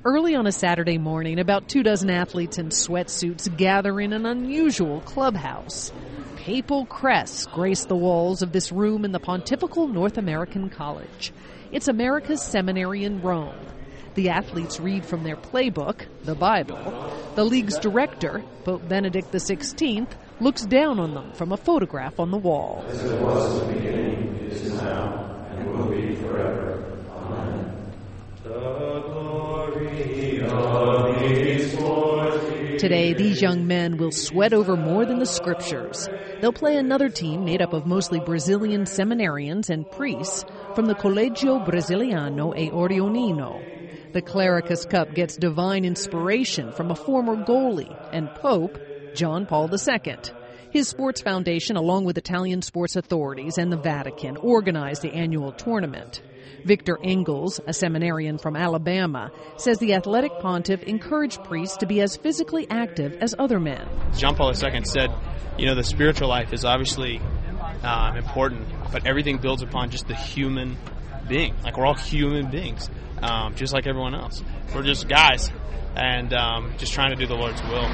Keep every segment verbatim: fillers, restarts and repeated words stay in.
Early on a Saturday morning, about two dozen athletes in sweatsuits gather in an unusual clubhouse. Papal crests grace the walls of this room in the Pontifical North American College. It's America's seminary in Rome. The athletes read from their playbook, the Bible. The league's director, Pope Benedict the sixteenth, looks down on them from a photograph on the wall. As it was in the beginning, it is now, and will be forever. Amen. The glory of these forty. Today, these young men will sweat over more than the scriptures. They'll play another team made up of mostly Brazilian seminarians and priests from the Collegio Brasiliano e Orionino. The Clericus Cup gets divine inspiration from a former goalie and Pope, John Paul the Second. His sports foundation, along with Italian sports authorities and the Vatican, organized the annual tournament. Victor Engels, a seminarian from Alabama, says the athletic pontiff encouraged priests to be as physically active as other men. John Paul the Second said, you know, the spiritual life is obviously um, important, but everything builds upon just the human being. Like, we're all human beings, um, just like everyone else. We're just guys, and um, just trying to do the Lord's will.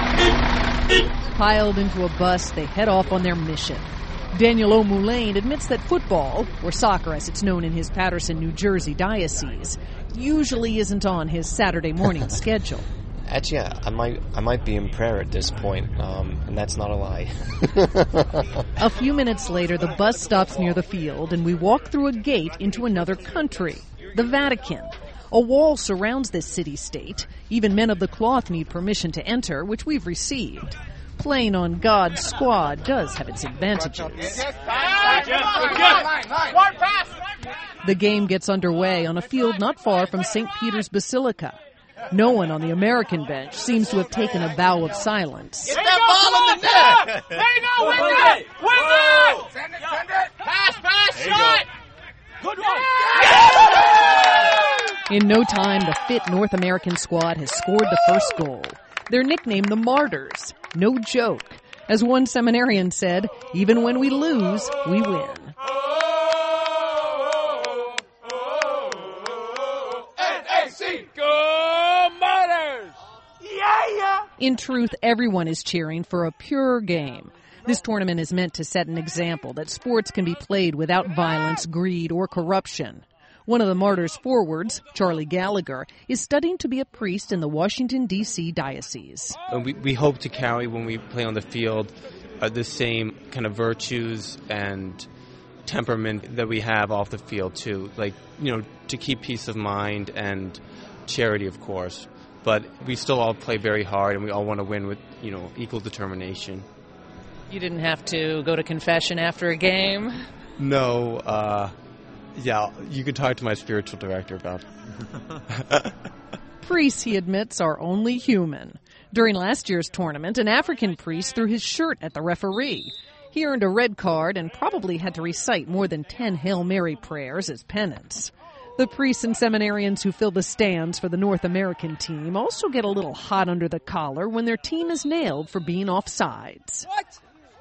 Piled into a bus, they head off on their mission. Daniel O'Mullane admits that football, or soccer as it's known in his Paterson, New Jersey diocese, usually isn't on his Saturday morning schedule. Actually, I might I might be in prayer at this point, um, and that's not a lie. A few minutes later, the bus stops near the field, and we walk through a gate into another country, the Vatican. A wall surrounds this city-state. Even men of the cloth need permission to enter, which we've received. Playing on God's squad does have its advantages. The game gets underway on a field not far from Saint Peter's Basilica. No one on the American bench seems to have taken a vow of silence. Get that ball in the net! There you go, win that! Win that! Send it, send it! Pass, pass, shot! Good one! In no time, the fit North American squad has scored the first goal. They're nicknamed the Martyrs. No joke. As one seminarian said, even when we lose, we win. In truth, everyone is cheering for a pure game. This tournament is meant to set an example that sports can be played without violence, greed, or corruption. One of the Martyrs' forwards, Charlie Gallagher, is studying to be a priest in the Washington, D C diocese. We, we hope to carry, when we play on the field, uh, the same kind of virtues and temperament that we have off the field, too. Like, you know, to keep peace of mind and charity, of course. But we still all play very hard, and we all want to win with, you know, equal determination. You didn't have to go to confession after a game? No, uh, yeah, you could talk to my spiritual director about it. Priests, he admits, are only human. During last year's tournament, an African priest threw his shirt at the referee. He earned a red card and probably had to recite more than ten Hail Mary prayers as penance. The priests and seminarians who fill the stands for the North American team also get a little hot under the collar when their team is nailed for being offsides. What?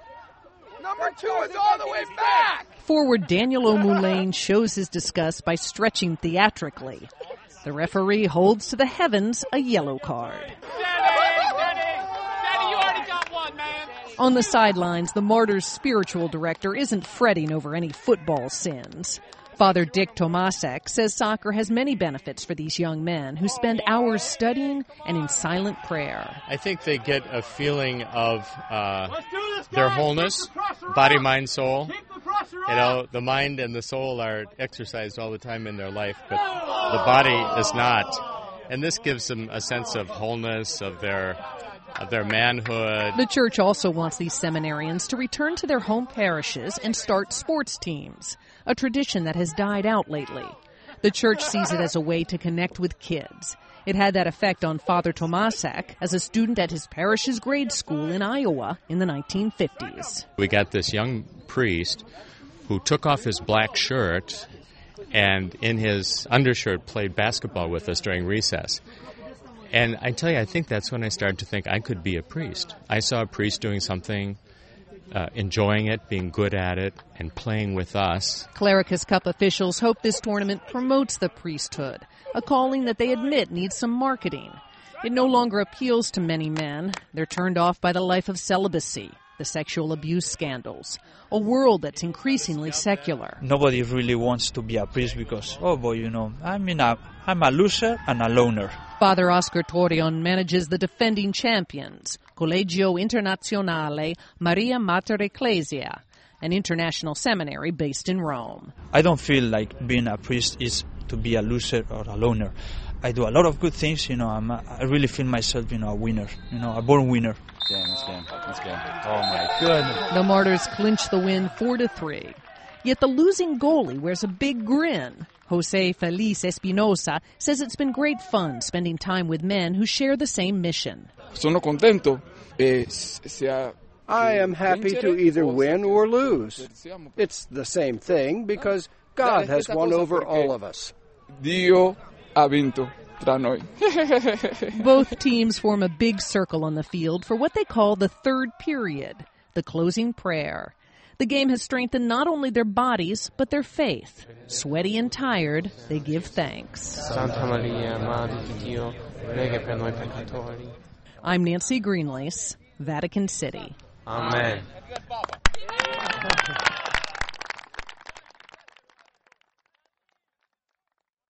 Number two is all the way back! Forward Daniel O'Mullane shows his disgust by stretching theatrically. The referee holds to the heavens a yellow card. Daddy, Daddy, Daddy, you already got one, man! On the sidelines, the Martyrs' spiritual director isn't fretting over any football sins. Father Dick Tomasek says soccer has many benefits for these young men who spend hours studying and in silent prayer. I think they get a feeling of uh, their wholeness, body, mind, soul. You know, the mind and the soul are exercised all the time in their life, but the body is not. And this gives them a sense of wholeness, of their of their manhood. The church also wants these seminarians to return to their home parishes and start sports teams, a tradition that has died out lately. The church sees it as a way to connect with kids. It had that effect on Father Tomasek as a student at his parish's grade school in Iowa in the nineteen fifties. We got this young priest who took off his black shirt and in his undershirt played basketball with us during recess. And I tell you, I think that's when I started to think I could be a priest. I saw a priest doing something, uh, enjoying it, being good at it, and playing with us. Clericus Cup officials hope this tournament promotes the priesthood, a calling that they admit needs some marketing. It no longer appeals to many men. They're turned off by the life of celibacy, the sexual abuse scandals, a world that's increasingly secular. Nobody really wants to be a priest because, oh boy, you know, I mean, I, I'm a loser and a loner. Father Oscar Torreon manages the defending champions, Collegio Internazionale Maria Mater Ecclesia, an international seminary based in Rome. I don't feel like being a priest is to be a loser or a loner. I do a lot of good things, you know, I'm a, I really feel myself, you know, a winner, you know, a born winner. Game, this game, this game. Oh my goodness. The Martyrs clinch the win four to three. Yet the losing goalie wears a big grin. Jose Feliz Espinosa says it's been great fun spending time with men who share the same mission. Sono contento. Eh, sea I am happy to either win or lose. It's the same thing because God has won over all of us. Dio ha vinto tra noi. Both teams form a big circle on the field for what they call the third period, the closing prayer. The game has strengthened not only their bodies, but their faith. Sweaty and tired, they give thanks. Santa Maria, Madre di Dio, prega per noi peccatori. I'm Nancy Greenlace, Vatican City. Amen.